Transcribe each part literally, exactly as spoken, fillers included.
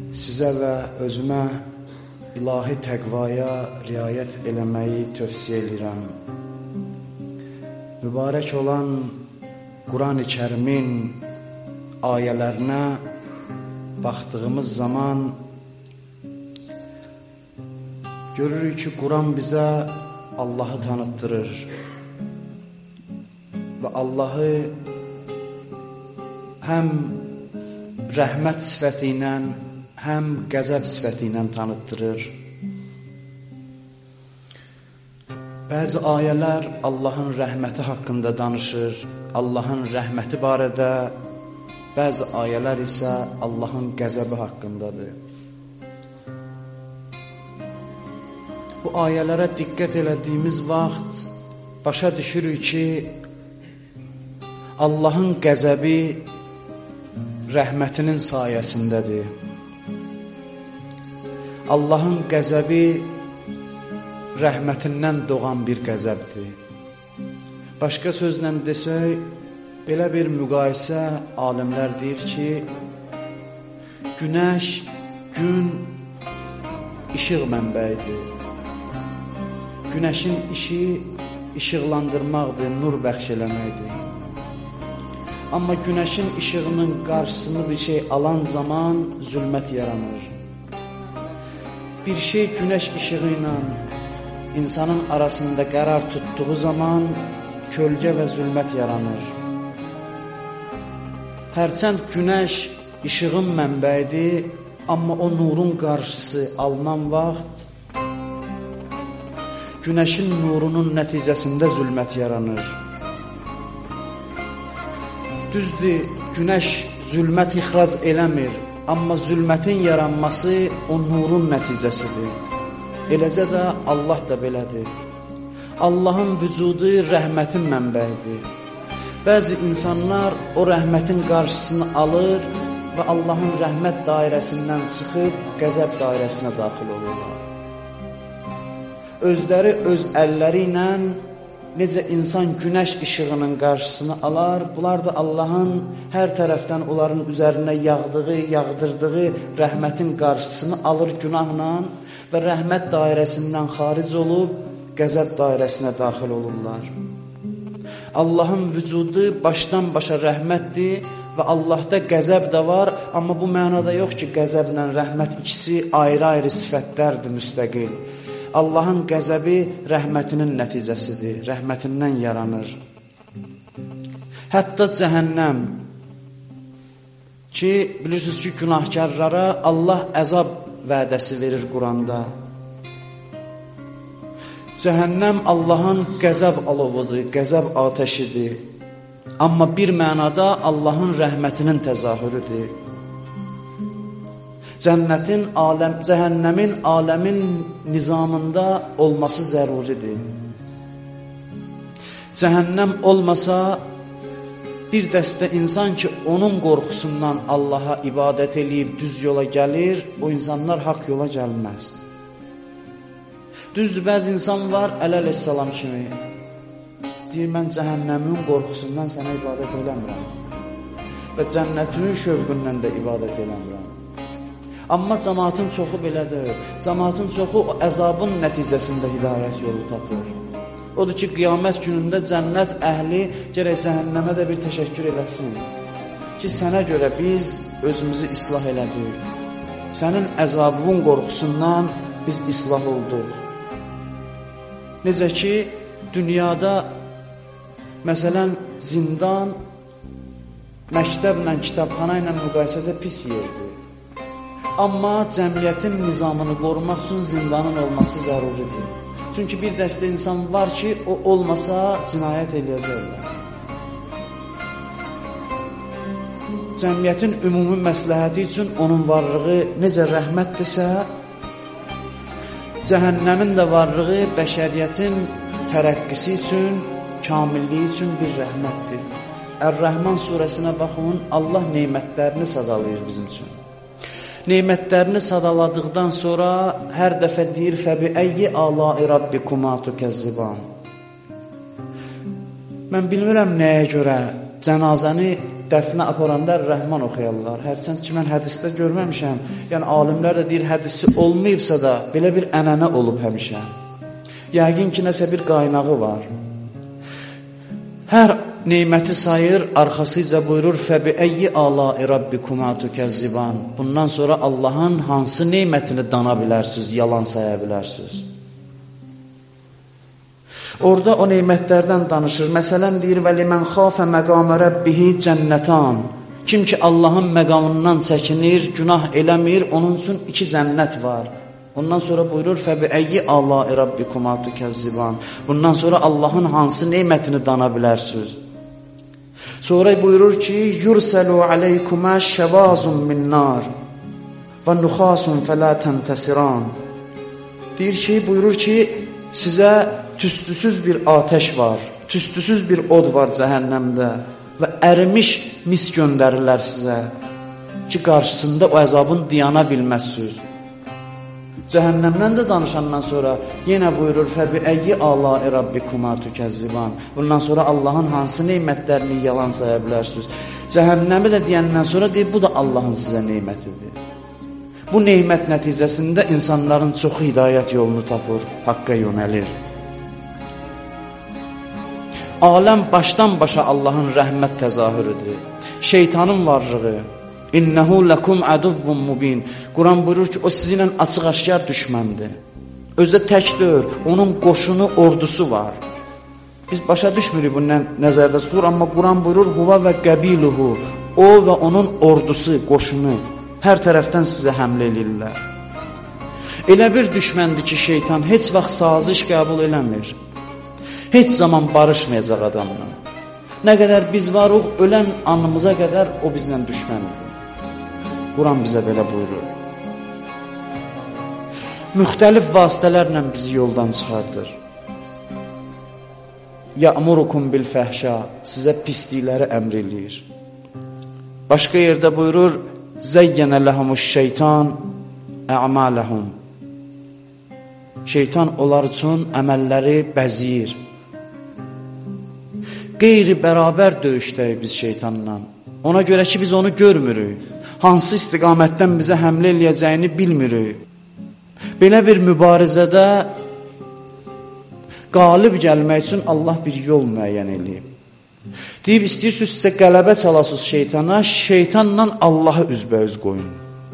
sizə və özümə ilahi təqvaya riayət eləməyi tövsiyə edirəm. Mübarək olan Quran-ı Kərimin ayələrinə baxdığımız zaman görürük ki, Quran bizə Allahı tanıtdırır və Allahı həm rəhmət sifəti ilə, həm qəzəb sifəti ilə tanıtdırır. Bəzi ayələr Allahın rəhməti haqqında danışır, Allahın rəhməti barədə, bəzi ayələr isə Allahın qəzəbi haqqındadır. Bu ayələrə diqqət elədiyimiz vaxt başa düşürük ki, Allahın qəzəbi rəhmətinin sayəsindədir. Allahın qəzəbi rəhmətindən doğan bir qəzəbdir. Başqa sözlə desək, belə bir müqayisə alimlər deyir ki, günəş, gün işıq mənbəyidir. Günəşin işi işıqlandırmaqdır, nur bəxş eləməkdir. Amma günəşin işığının qarşısını bir şey alan zaman zülmət yaranır. Bir şey günəş işığı ilə insanın arasında qərar tutduğu zaman kölgə və zülmət yaranır. Hərçənd günəş işığın mənbəyidir, amma o nurun qarşısı alınan vaxt günəşin nurunun nəticəsində zülmət yaranır. Düzdür, günəş zülmət ixrac eləmir, amma zülmətin yaranması o nurun nəticəsidir. Eləcə də Allah da belədir. Allahın vücudu rəhmətin mənbəyidir. Bəzi insanlar o rəhmətin qarşısını alır və Allahın rəhmət dairəsindən çıxıb qəzəb dairəsinə daxil olurlar. Özləri öz əlləri ilə necə insan günəş işığının qarşısını alar, bunlar da Allahın hər tərəfdən onların üzərinə yağdığı, yağdırdığı rəhmətin qarşısını alır günahla və rəhmət dairəsindən xaric olub qəzəb dairəsinə daxil olurlar. Allahın vücudu başdan başa rəhmətdir və Allahda qəzəb də var, amma bu mənada yox ki, qəzəblə rəhmət ikisi ayrı-ayrı sifətlərdir, müstəqil. Allahın qəzəbi rəhmətinin nəticəsidir, rəhmətindən yaranır. Hətta cəhənnəm ki, bilirsiniz ki, günahkarlara Allah əzab vədəsi verir Quranda. Cəhənnəm Allahın qəzəb alovudur, qəzəb atəşidir. Amma bir mənada Allahın rəhmətinin təzahürüdür. Cənnətin, aləm, cəhənnəmin aləmin nizamında olması zəruridir. Cəhənnəm olmasa, bir dəstə insan ki, onun qorxusundan Allaha ibadət eləyib düz yola gəlir, o insanlar haqq yola gəlməz. Düzdür, bəzi insan var, əleyhissalam kimi, deyir, mən cəhənnəmin qorxusundan sənə ibadət eləmirəm və cənnətinin şövqündən də ibadət eləmirəm. Amma cəmaatın çoxu belədir. Cəmaatın çoxu o əzabın nəticəsində hidayət yolu tapır. Odur ki, qiyamət günündə cənnət əhli gərək cəhənnəmə də bir təşəkkür eləsin ki, sənə görə biz özümüzü islah elədik. Sənin əzabın qorxusundan biz islah olduq. Necə ki, dünyada məsələn zindan məktəblə, kitabxana ilə müqayisədə pis yerdir. Amma cəmiyyətin nizamını qorumaq üçün zindanın olması zəruridir. Çünki bir dəstə insan var ki, o olmasa cinayət eləyəcəklər. Cəmiyyətin ümumi məsləhəti üçün onun varlığı necə rəhmətdirsə, cəhənnəmin də varlığı bəşəriyyətin tərəqqisi üçün, kamilliyi üçün bir rəhmətdir. Ər-Rəhman surəsinə baxın, Allah neymətlərini sadalayır bizim üçün. Neymətlərini sadaladıqdan sonra hər dəfə deyir, fəbi-əyyi əlai rabbikuma tukəzziban. Mən bilmirəm nəyə görə cənazəni dəfnə aparanda Rəhman oxuyarlar. Hərçənd ki, mən hədisdə görməmişəm. Yəni, alimlər də deyir, hədisi olmayıbsa da, belə bir ənənə olub həmişə. Yəqin ki, nəsə bir qaynağı var. Hər neyməti sayır, arxasıca buyurur, فَبِأَيِّ آلَاءِ رَبِّكُمَا تُكَذِّبَانِ. Bundan sonra Allahın hansı neymətini dana bilərsiniz, yalan saya bilərsiniz. Orada o neymətlərdən danışır. Məsələn, deyir, وَلِمَنْ خَافَ مَقَامَ رَبِّهِ cənnətan. Kim ki, Allahın məqamından çəkinir, günah eləmir, onun üçün iki cənnət var. Ondan sonra buyurur, فَبِأَيِّ آلَاءِ رَبِّكُمَا تُكَذِّبَانِ. Bundan sonra Allahın hansı neymətini dana bilərsiniz. Sonra buyurur ki, يُرْسَلُوا عَلَيْكُمَا شَوَازٌ مِنْ نَارٍ وَنُخَاسٌ فَلَا تَنْتَسِرَانِ. Deyir ki, buyurur ki, sizə tüstüsüz bir ateş var, tüstüsüz bir od var cəhənnəmdə və ərimiş mis göndərirlər sizə ki, qarşısında o əzabın diyana bilməzsiniz. Cəhənnəmdən də danışandan sonra yenə buyurur, فَبِأَيِّ آلَاءِ رَبِّكُمَا تُكَذِّبَانِ. Bundan sonra Allahın hansı neymətlərini yalan saya bilərsiniz. Cəhənnəmi də deyəndən sonra deyir, bu da Allahın sizə neymətidir. Bu neymət nəticəsində insanların çoxu hidayət yolunu tapır, haqqa yönəlir. Aləm başdan başa Allahın rəhmət təzahürüdür. Şeytanın varlığı, İnnəhu ləkum əduvvun mubin. Quran buyurur ki, o sizinlə açıq-aşkar düşməndir. Özdə tək deyir, onun qoşunu, ordusu var. Biz başa düşmürük bunu nəzərdə tutulur, amma Quran buyurur, huva və qəbiluhu, o və onun ordusu, qoşunu hər tərəfdən sizə həmlə edirlər. Elə bir düşməndir ki, şeytan heç vaxt saziş qəbul eləmir. Heç zaman barışmayacaq adamla. Nə qədər biz varıq, ölən anımıza qədər o bizlə düşməndir. Quran bizə belə buyurur. Müxtəlif vasitələrlə bizi yoldan çıxardır. Ya'murukum bil fəhşa, sizə pislikləri əmr eləyir. Başqa yerdə buyurur, Zəyyənə ləhumuş şeytan ə'maləhum. Şeytan onlar üçün əməlləri bəziyir. Qeyri-bərabər döyüşdəyik biz şeytanla. Ona görə ki, biz onu görmürük. Hansı istiqamətdən bizə həmlə eləyəcəyini bilmirik. Belə bir mübarizədə qalib gəlmək üçün Allah bir yol müəyyən eləyib. Deyib, istəyirsiniz sizə qələbə çalasınız şeytana, şeytanla Allahı üzbəüz qoyun.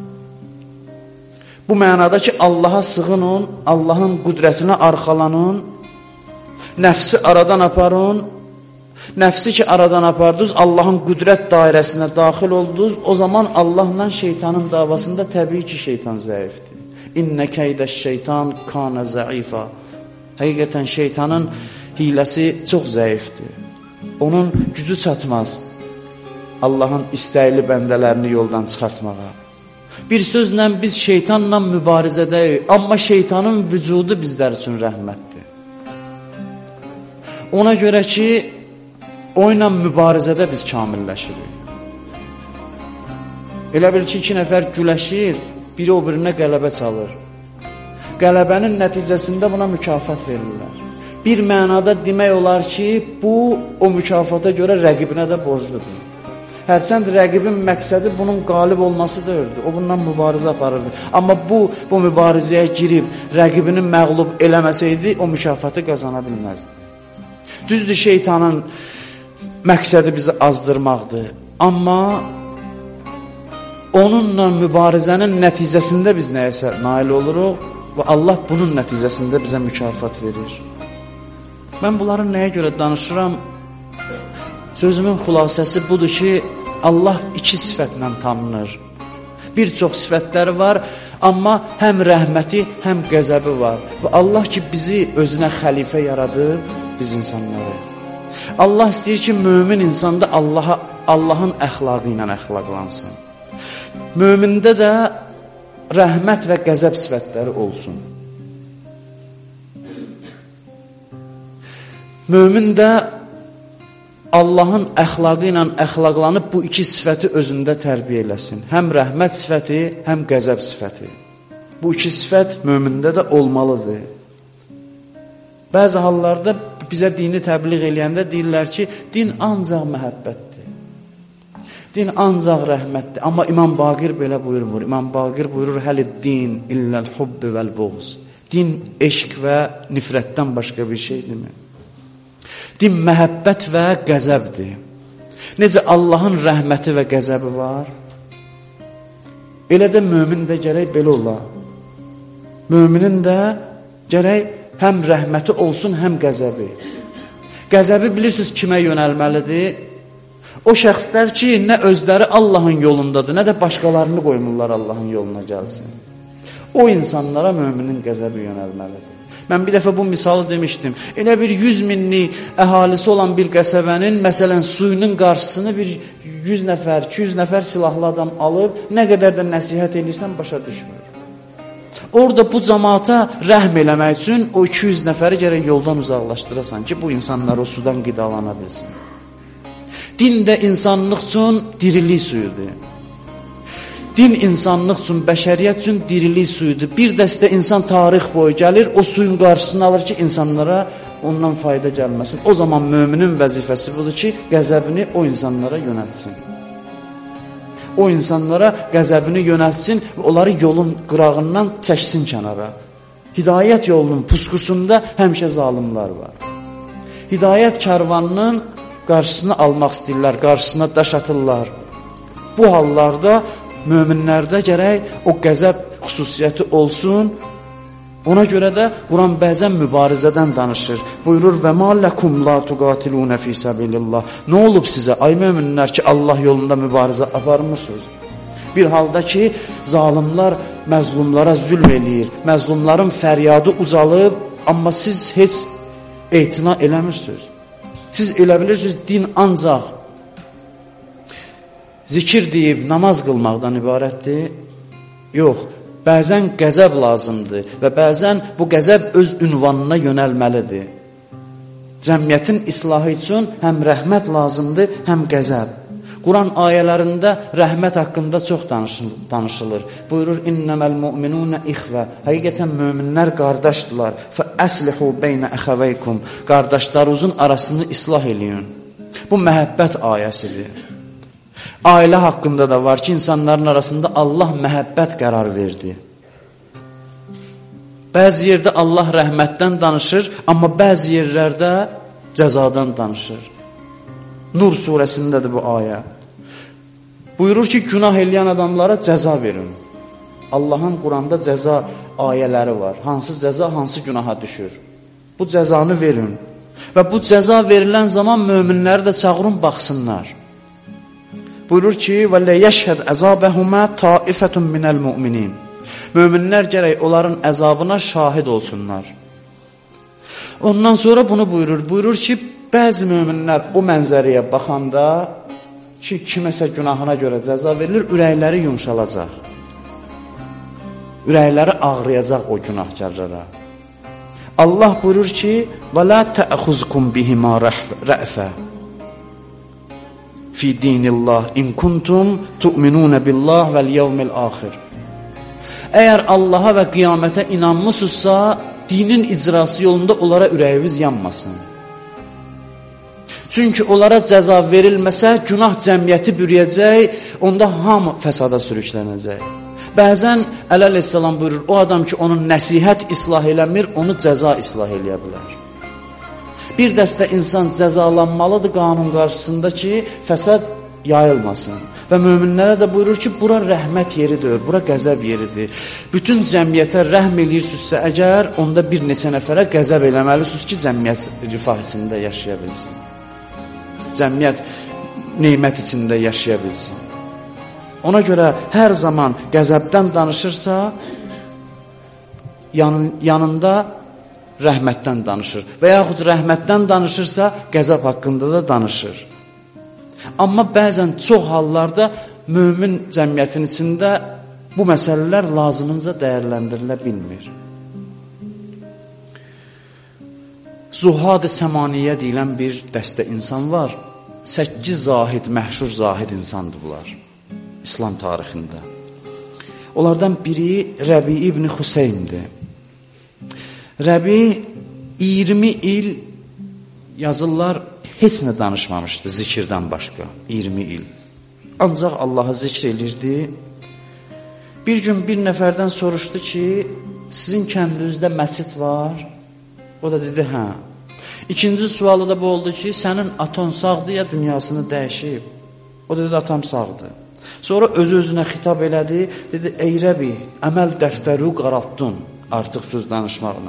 Bu mənada ki, Allaha sığının, Allahın qüdrətinə arxalanın, nəfsi aradan aparın, nəfsi ki, aradan apardınız, Allahın qüdrət dairəsinə daxil oldunuz, o zaman Allahla şeytanın davasında təbii ki, şeytan zəifdir. İnnə keydə şeytan kana zəifa. Həqiqətən şeytanın hiləsi çox zəifdir. Onun gücü çatmaz Allahın istəkli bəndələrini yoldan çıxartmağa. Bir sözlə biz şeytanla mübarizədəyik, amma şeytanın vücudu bizlər üçün rəhmətdir. Ona görə ki, o ilə mübarizədə biz kamilləşirik. Elə bil ki, iki nəfər güləşir, biri o birinə qələbə çalır. Qələbənin nəticəsində buna mükafat verirlər. Bir mənada demək olar ki, bu, o mükafata görə rəqibinə də borcludur. Hərçənd rəqibin məqsədi bunun qalib olması deyildi. O bundan mübarizə aparırdı. Amma bu, bu mübarizəyə girib, rəqibini məğlub eləməsəydi, o mükafatı qazana bilməzdi. Düzdür, şeytanın məqsədi bizi azdırmaqdır. Amma onunla mübarizənin nəticəsində biz nəyəsə nail oluruq və Allah bunun nəticəsində bizə mükafat verir. Mən bunların nəyə görə danışıram? Sözümün xülasəsi budur ki, Allah iki sifətlə tanınır. Bir çox sifətləri var, amma həm rəhməti, həm qəzəbi var. Və Allah ki, bizi özünə xəlifə yaradıb, biz insanları. Allah istəyir ki, mömin insanda Allaha, Allahın əxlaqı ilə əxlaqlansın. Mömində də rəhmət və qəzəb sifətləri olsun. Mömin də Allahın əxlaqı ilə əxlaqlanıb bu iki sifəti özündə tərbiyə eləsin. Həm rəhmət sifəti, həm qəzəb sifəti. Bu iki sifət mömində də olmalıdır. Bəzi hallarda bizə dini təbliğ eləyəndə deyirlər ki, din ancaq məhəbbətdir. Din ancaq rəhmətdir. Amma İmam Baqir belə buyurmur. İmam Baqir buyurur, həli din illəl hubbi vəl buğz. Din eşq və nifrətdən başqa bir şeydirmi? Din məhəbbət və qəzəbdir. Necə Allahın rəhməti və qəzəbi var? Elə də mömin də gərək belə ola. Möminin də gərək həm rəhməti olsun, həm qəzəbi. Qəzəbi bilirsiniz kimə yönəlməlidir? O şəxslər ki, nə özləri Allahın yolundadır, nə də başqalarını qoymurlar Allahın yoluna gəlsin. O insanlara möminin qəzəbi yönəlməlidir. Mən bir dəfə bu misalı demişdim. Elə bir yüz minlik əhalisi olan bir qəsəbənin, məsələn, suyunun qarşısını bir yüz nəfər, iki yüz nəfər silahlı adam alıb, nə qədər də nəsihət edirsən, başa düşmür. Orada bu cəmaata rəhm eləmək üçün o iki yüz nəfəri gərək yoldan uzaqlaşdırasan ki, bu insanlar o sudan qidalana bilsin. Din də insanlıq üçün dirilik suyudur. Din insanlıq üçün, bəşəriyyət üçün dirilik suyudur. Bir dəstə insan tarix boyu gəlir, o suyun qarşısını alır ki, insanlara ondan fayda gəlməsin. O zaman möminin vəzifəsi budur ki, qəzəbini o insanlara yönəltsin. O insanlara qəzəbini yönəltsin və onları yolun qırağından çəksin kənara. Hidayət yolunun puskusunda həmişə zalimlar var. Hidayət karvanının qarşısını almaq istəyirlər, qarşısına daş atırlar. Bu hallarda möminlərdə gərək o qəzəb xüsusiyyəti olsun. Ona görə də Quran bəzən mübarizədən danışır. Buyurur, və mə ləkum la tuqatilunə fi səbilillah. Nə olub sizə, ay möminlər ki, Allah yolunda mübarizə aparmırsınız? Bir halda ki, zalimlar məzlumlara zülm eləyir, məzlumların fəryadı ucalıb, amma siz heç etina eləmirsiniz. Siz elə bilirsiniz, din ancaq zikir deyib namaz qılmaqdan ibarətdir. Yox, bəzən qəzəb lazımdır və bəzən bu qəzəb öz ünvanına yönəlməlidir. Cəmiyyətin islahı üçün həm rəhmət lazımdır, həm qəzəb. Quran ayələrində rəhmət haqqında çox danışılır. Buyurur, innəməl mu'minunə ixvə. Həqiqətən möminlər qardaşdırlar. Fə əslihu beynə əxəvəykum. Qardaşlarınızın arasını islah eləyin. Bu məhəbbət ayəsidir. Ailə haqqında da var ki, insanların arasında Allah məhəbbət qərar verdi. Bəzi yerdə Allah rəhmətdən danışır, amma bəzi yerlərdə cəzadan danışır. Nur surəsindədir bu ayə. Buyurur ki, günah eləyən adamlara cəza verin. Allahın Quranda cəza ayələri var. Hansı cəza, hansı günaha düşür. Bu cəzanı verin. Və bu cəza verilən zaman möminləri də çağırın, baxsınlar. Buyurur ki, وَلَّ يَشْهَدْ əzabəhumə taifətun minəl müminin. Möminlər gərək onların əzabına şahid olsunlar. Ondan sonra bunu buyurur. Buyurur ki, bəzi möminlər o mənzəriyə baxanda ki, kiməsə günahına görə cəza verilir, ürəkləri yumşalacaq. Ürəkləri ağrıyacaq o günahkarlara. Allah buyurur ki, وَلَا تَأْخُزْكُمْ بِهِمَا رَأْفَ fi dinillah in kuntum tu'minuna billah vel yevmil ahir. Əgər Allaha və qiyamətə inanmısınızsa, dinin icrası yolunda onlara ürəyiniz yanmasın. Çünki onlara cəza verilməsə, günah cəmiyyəti bürüyəcək, onda hamı fəsada sürüklənəcək. Bəzən əleyhissalam buyurur, o adam ki, onun nəsihət islah eləmir, onu cəza islah eləyə bilər. Bir dəstə insan cəzalanmalıdır qanun qarşısında ki, fəsad yayılmasın. Və möminlərə də buyurur ki, bura rəhmət yeridir, bura qəzəb yeridir. Bütün cəmiyyətə rəhm eləyirsinizsə əgər, onda bir neçə nəfərə qəzəb eləməlisiniz ki, cəmiyyət rifah içində yaşaya bilsin. Cəmiyyət neymət içində yaşaya bilsin. Ona görə hər zaman qəzəbdən danışırsa, yan, yanında rəhmətdən danışır. Və yaxud rəhmətdən danışırsa, qəzəb haqqında da danışır. Amma bəzən çox hallarda mömin cəmiyyətin içində bu məsələlər lazımınca dəyərləndirilə bilmir. Zuhad-ı səmaniyyə deyilən bir dəstə insan var. Səkkiz zahid, məhşur zahid insandır bunlar. İslam tarixində. Onlardan biri Rəbi ibn Xuseyndir. Rəbi iyirmi il yazırlar heç nə danışmamışdı zikirdən başqa. iyirmi il. Ancaq Allahı zikr edirdi. Bir gün bir nəfərdən soruşdu ki, sizin kəndinizdə məscid var? O da dedi, hə. İkinci sualı da bu oldu ki, sənin aton sağdır ya dünyasını dəyişib? O da dedi, atam sağdır. Sonra öz-özünə xitab elədi, dedi, ey Rəbi, əməl dəftəri qaraltdın artıq söz danışmaqla.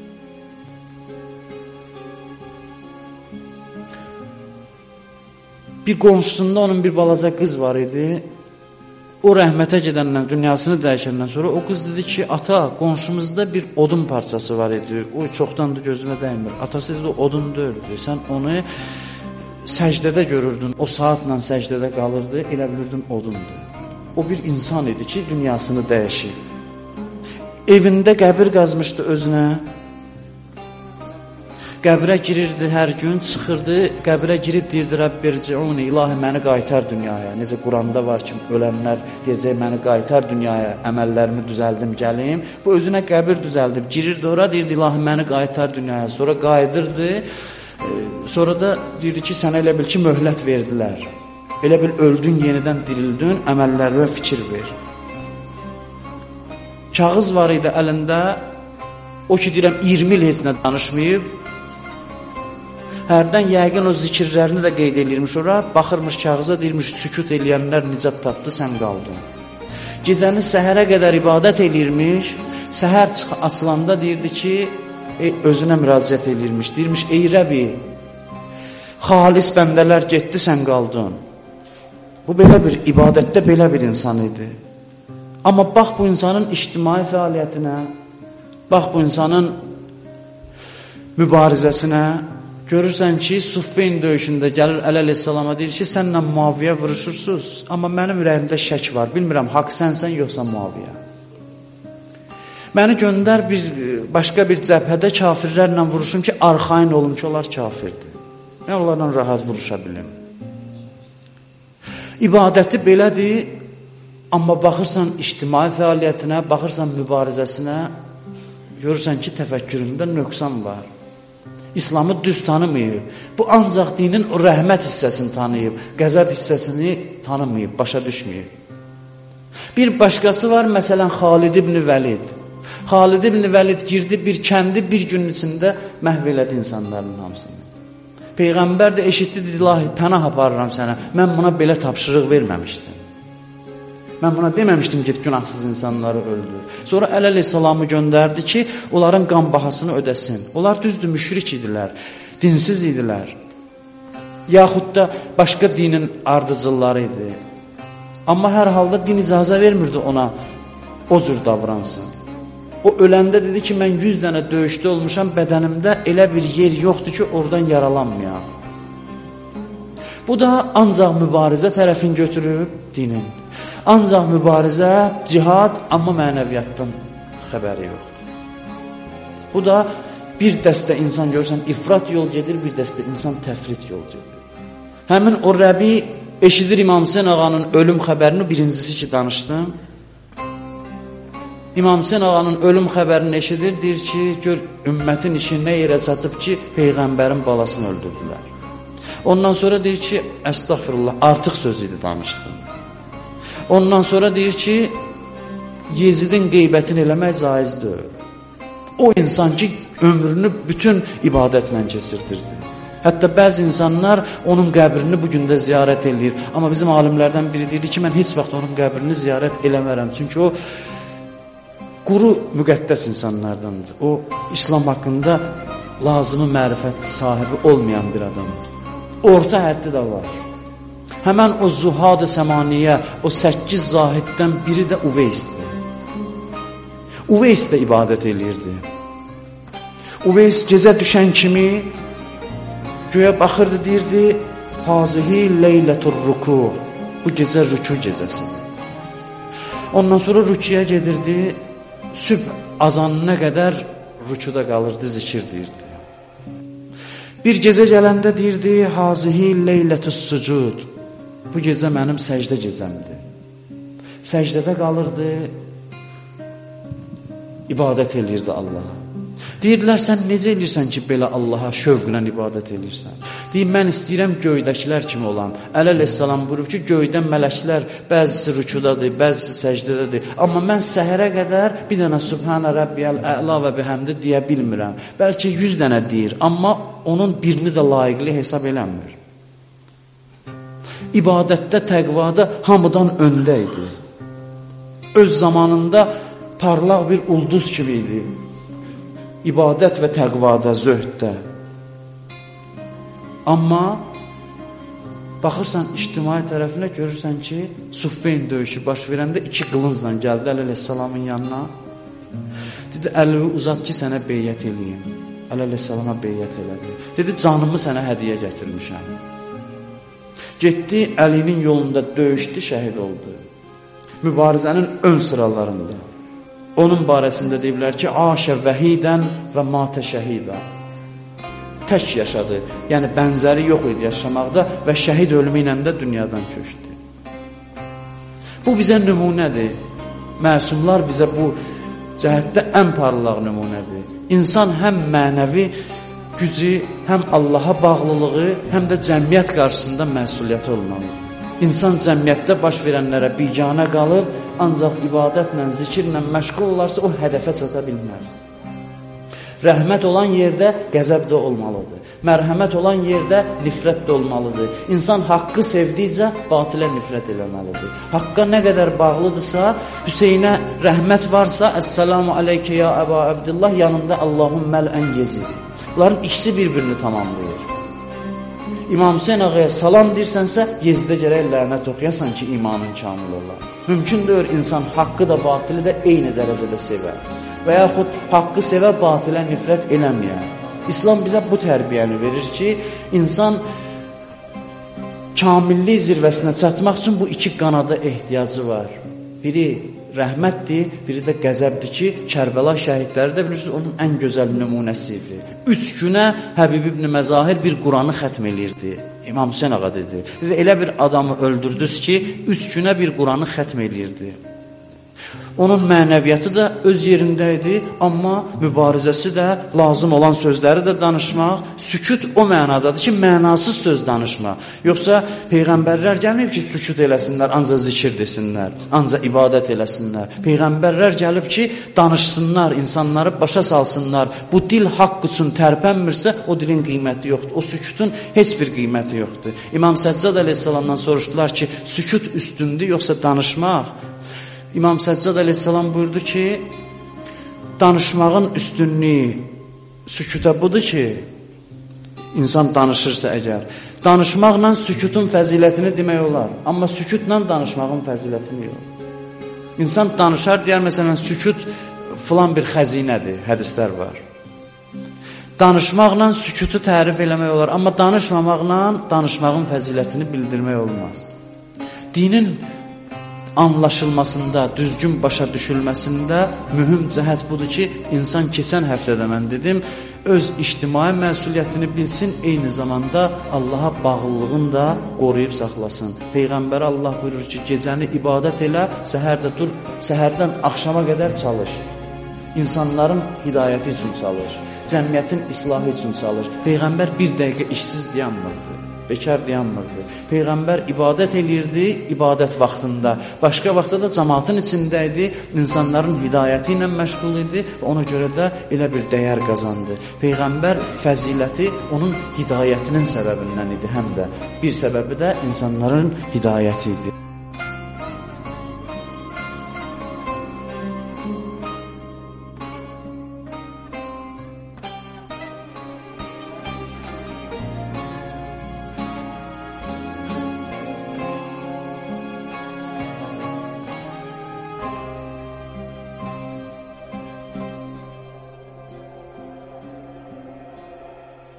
Bir qonşusunda onun bir balaca qız var idi. O rəhmətə gedəndən, dünyasını dəyişəndən sonra o qız dedi ki, ata, qonşumuzda bir odun parçası var idi. O çoxdandır gözümə dəymir. Atası dedi, o odun deyildi. Sən onu səcdədə görürdün. O saatla səcdədə qalırdı, elə bilirdin odundur. O bir insan idi ki, dünyasını dəyişib. Evində qəbir qazmışdı özünə. Qəbrə girirdi hər gün, çıxırdı, qəbrə girib deyirdi, Rəbbirciuni, ilahi məni qaytar dünyaya. Necə Quranda var ki, ölənlər gecək məni qaytar dünyaya, əməllərimi düzəldim, gəlim. Bu özünə qəbir düzəldib, girirdi ora, deyirdi, ilahi məni qaytar dünyaya. Sonra qayıdırdı, sonra da deyirdi ki, sənə elə bil ki, möhlət verdilər. Elə bil öldün, yenidən dirildin, əməllərinə fikir ver. Kağız var idi əlində, o ki, deyirəm, iyirmi il heç nə danışmayıb, hərdən yəqin o zikirlərini də qeyd edirmiş ora, baxırmış kağıza, deyirmiş, sükut eləyənlər nicat tapdı, sən qaldın. Gecəni səhərə qədər ibadət eləyirmiş, səhər açılanda deyirdi ki, e, özünə müraciət eləyirmiş, deyirmiş, ey Rəbi, xalis bəndələr getdi, sən qaldın. Bu belə bir, ibadətdə belə bir insan idi. Amma bax bu insanın ictimai fəaliyyətinə, bax bu insanın mübarizəsinə, görürsən ki, Suffeyn döyüşündə gəlir Əleyhisselama deyir ki, sənlə Muaviyə vuruşursunuz, amma mənim ürəyimdə şək var, bilmirəm, haqq sənsən yoxsa Muaviyə. Məni göndər bir, başqa bir cəbhədə kafirlərlə vuruşum ki, arxain olum ki, onlar kafirdir. Mən onlarla rahat vuruşa bilim. İbadəti belədir, amma baxırsan ictimai fəaliyyətinə, baxırsan mübarizəsinə, görürsən ki, təfəkküründə nöqsan var. İslamı düz tanımayıb. Bu ancaq dinin o rəhmət hissəsini tanıyıb, qəzəb hissəsini tanımayıb, başa düşməyib. Bir başqası var, məsələn, Xalid ibn Vəlid. Xalid ibn Vəlid girdi bir kəndi bir günün içində məhv elədi insanların hamısını. Peyğəmbər də eşitdi, dedi, ilahi, pənah aparıram sənə. Mən buna belə tapşırıq verməmişdim. Mən buna deməmişdim ki, günahsız insanları öldür. Sonra Əleyhisselamı göndərdi ki, onların qan bahasını ödəsin. Onlar düzdür, müşrik idilər, dinsiz idilər. Yaxud da başqa dinin ardıcılları idi. Amma hər halda din icazə vermirdi ona o cür davransın. O öləndə dedi ki, mən yüz dənə döyüşdə olmuşam, bədənimdə elə bir yer yoxdur ki, oradan yaralanmayam. Bu da ancaq mübarizə tərəfin götürüb dinin. Ancaq mübarizə, cihad, amma mənəviyyatdan xəbəri yoxdur. Bu da bir dəstə insan görürsən, ifrat yol gedir, bir dəstə insan təfrit yol gedir. Həmin o Rəbi eşidir İmam Hüseyn ağanın ölüm xəbərini, birincisi ki, danışdım. İmam Hüseyn ağanın ölüm xəbərini eşidir, deyir ki, gör, ümmətin işi nə yerə çatıb ki, Peyğəmbərin balasını öldürdülər. Ondan sonra deyir ki, əstəğfirullah, artıq söz idi danışdım. Ondan sonra deyir ki, Yezidin qeybətini eləmək caizdir. O insan ki, ömrünü bütün ibadətlə keçirdirdi. Hətta bəzi insanlar onun qəbrini bugün də ziyarət edir. Amma bizim alimlərdən biri deyir ki, mən heç vaxt onun qəbrini ziyarət eləmərəm. Çünki o quru müqəddəs insanlardandır. O, İslam haqqında lazımı mərifət sahibi olmayan bir adamdır. Orta həddi də var. Həmən o Zuhad-ı Səmaniyə, o səkkiz zahiddən biri də Uveysdir. Uveys də ibadət eləyirdi. Uveys gecə düşən kimi göyə baxırdı, deyirdi, Hazihi leylətur ruku, bu gecə rüku gecəsidir. Ondan sonra rükuya gedirdi, sübh azanına qədər rükuda qalırdı, zikir deyirdi. Bir gecə gələndə deyirdi, Hazihi leylətus sucud, bu gecə mənim səcdə gecəmdir. Səcdədə qalırdı, ibadət eləyirdi Allaha. Deyirlər, sən necə edirsən ki, belə Allaha şövqlə ibadət edirsən? Deyir, mən istəyirəm göydəkilər kimi olan. Əleyhissalam buyurub ki, göydən mələklər bəzisi rükudadır, bəzisi səcdədədir. Amma mən səhərə qədər bir dənə Subhanə Rabbiyəl Əla və bihəmdi deyə bilmirəm. Bəlkə yüz dənə deyir, amma onun birini də layiqli hesab eləmir. İbadətdə, təqvada hamıdan öndə idi. Öz zamanında parlaq bir ulduz kimi idi. İbadət və təqvada, zöhddə. Amma baxırsan ictimai tərəfinə, görürsən ki, Suffeyn döyüşü baş verəndə iki qılıncla gəldi Əleyhisselamın yanına. Dedi, əlini uzat ki, sənə beyyət eləyim. Əleyhisselama beyyət elədi. Dedi, canımı sənə hədiyə gətirmişəm. Getdi, əlinin yolunda döyüşdü, şəhid oldu. Mübarizənin ön sıralarında. Onun barəsində deyiblər ki, aşə vəhidən və matə şəhidə. Tək yaşadı, yəni bənzəri yox idi yaşamaqda və şəhid ölümü ilə də dünyadan köçdü. Bu bizə nümunədir. Məsumlar bizə bu cəhətdə ən parlaq nümunədir. İnsan həm mənəvi gücü, həm Allaha bağlılığı, həm də cəmiyyət qarşısında məsuliyyəti olmalıdır. İnsan cəmiyyətdə baş verənlərə biganə qalıb, ancaq ibadətlə, zikirlə məşğul olarsa, o hədəfə çata bilməz. Rəhmət olan yerdə qəzəb də olmalıdır. Mərhəmət olan yerdə nifrət də olmalıdır. İnsan haqqı sevdikcə batilə nifrət eləməlidir. Haqqa nə qədər bağlıdırsa, Hüseynə rəhmət varsa, Əssəlamu aleykə ya Əba Əbdillah, yanında Allahümməl ən gezidir. Bunların ikisi bir-birini tamamlayır. İmam Hüseyin ağaya salam deyirsənsə, Yezdə gərək lənət oxuyasan ki, imanın kamil olar. Mümkün deyir, insan haqqı da, batili də eyni dərəcədə sevər. Və yaxud haqqı sevə, batilə nifrət eləməyər. İslam bizə bu tərbiyəni verir ki, insan kamillik zirvəsinə çatmaq üçün bu iki qanada ehtiyacı var. Biri rəhmətdir, biri də qəzəbdir ki, Kərbəla şəhidləri də bilirsiniz, onun ən gözəl nümunəsidir. Üç günə Həbib ibn Məzahir bir Quranı xətm eləyirdi. İmam Hüseyin ağa dedi. Dedi, elə bir adamı öldürdünüz ki, üç günə bir Quranı xətm eləyirdi. Onun mənəviyyatı da öz yerində idi, amma mübarizəsi də, lazım olan sözləri də danışmaq, sükut o mənadadır ki, mənasız söz danışmaq. Yoxsa Peyğəmbərlər gəlməyib ki, sükut eləsinlər, ancaq zikir desinlər, ancaq ibadət eləsinlər. Peyğəmbərlər gəlib ki, danışsınlar, insanları başa salsınlar. Bu dil haqq üçün tərpənmirsə, o dilin qiyməti yoxdur. O sükutun heç bir qiyməti yoxdur. İmam Səccad əleyhissalamdan soruşdular ki, sükut üstündür, yoxsa danışmaq? İmam Səccad əleyhissalam buyurdu ki, danışmağın üstünlüyü sükuta budur ki, insan danışırsa əgər, danışmaqla sükutun fəzilətini demək olar, amma sükutla danışmağın fəzilətini yox. İnsan danışar, deyər, məsələn, sükut filan bir xəzinədir, hədislər var. Danışmaqla sükutu tərif eləmək olar, amma danışmamaqla danışmağın fəzilətini bildirmək olmaz. Dinin anlaşılmasında, düzgün başa düşülməsində mühüm cəhət budur ki, insan keçən həftədə mən dedim, öz ictimai məsuliyyətini bilsin, eyni zamanda Allaha bağlılığını da qoruyub saxlasın. Peyğəmbər Allah buyurur ki, gecəni ibadət elə, səhərdə dur, səhərdən axşama qədər çalış. İnsanların hidayəti üçün çalış, cəmiyyətin islahı üçün çalış. Peyğəmbər bir dəqiqə işsiz dayanmırdı. Bekar dayanmırdı. Peyğəmbər ibadət eləyirdi, ibadət vaxtında. Başqa vaxtda da cəmaatın içində idi, insanların hidayəti ilə məşğul idi. Ona görə də elə bir dəyər qazandı. Peyğəmbər fəziləti onun hidayətinin səbəbindən idi həm də. Bir səbəbi də insanların hidayəti idi.